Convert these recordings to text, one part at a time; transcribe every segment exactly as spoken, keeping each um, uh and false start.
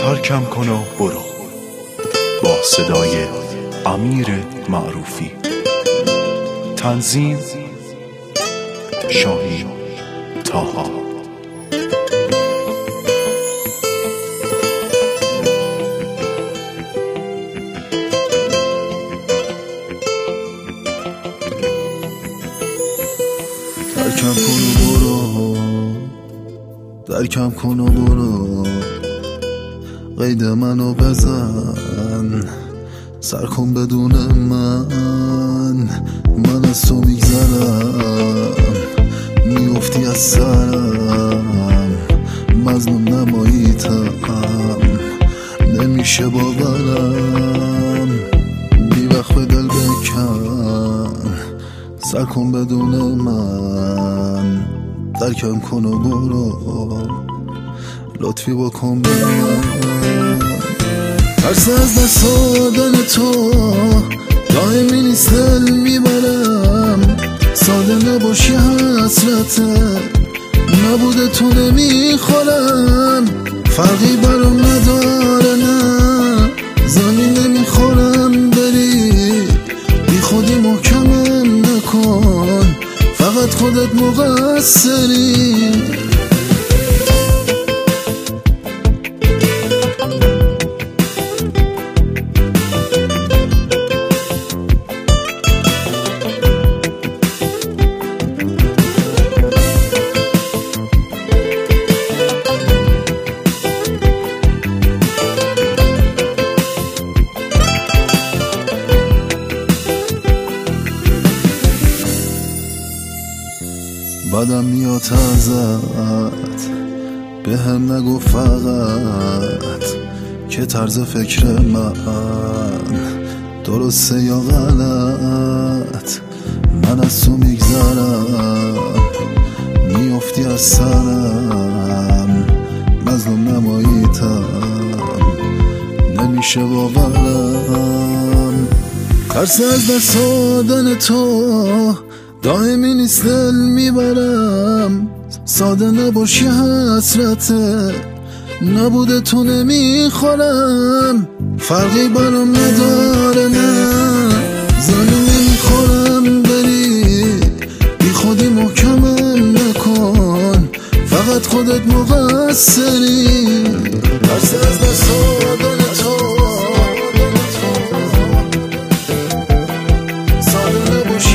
ترکم کن و برو با صدای امیر معروفی. تنظیم شاهین طاها. ترکم کن و برو، ترکم کن و برو، قید منو بزن، سر کن بدون من. من از تو میگذرم، میافتی از سرم، مظلوم نماییتم، نمیشه باورم. بی وقت به دل بکن، سر کن بدون من. ترکم کن و برو، لطفی بکن بگم. ترس از دست دادن تو دائمی نیست، دل میبرم. ساده نباشی حسرته، نبوده تو نمیخورم. فرقی برام نداره، نه زمین نمیخورم. بری بی خودی محکمم نکن، فقط خودت مقصری. بدم میاد ازت، به هم نگو فقط که طرز فکر من درسته یا غلط. من از تو میگذرم، میافتی از سرم، مظلوم نماییتم، نمیشه باورم. ترس از دست دادن تو دائمی نیست، دل میبرم. ساده نباشی حسرته، نبوده تو نمیخورم. فرقی برام نداره، نه زمین نمیخورم. بری بی خودی محکمم نکن، فقط خودت مقصری. ترس از دست دادن تو ساده نباشی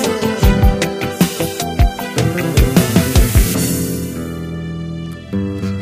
حسرته.